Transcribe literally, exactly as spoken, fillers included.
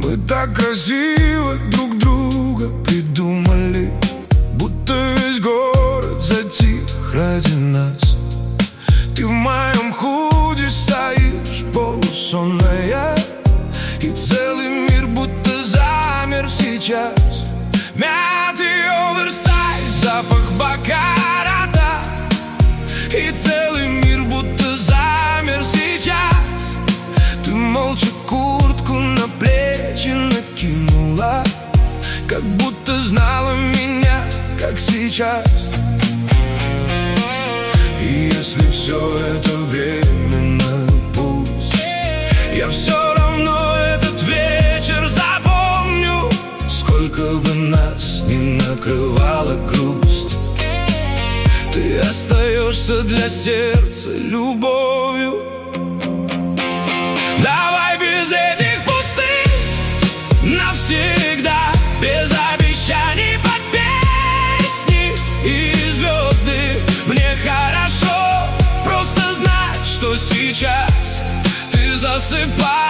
Мы так красиво друг друга придумали, будто весь город затих ради нас. Ты в моем худи стоишь, полусонная, и целый мир будто замер сейчас. Мятый оверсайз, запах бакарата, и целый мир будто замер сейчас. Ты молча куртку на плечи накинула, как будто знала меня, как сейчас. И если все это временно, пусть я все равно этот вечер запомню. Сколько бы нас ни накрывала грусть, ты остаешься для сердца любовью. Давай без этих пустых навсегда, без обещаний под песни и звезды. Мне хорошо просто знать, что сейчас ты засыпаешь.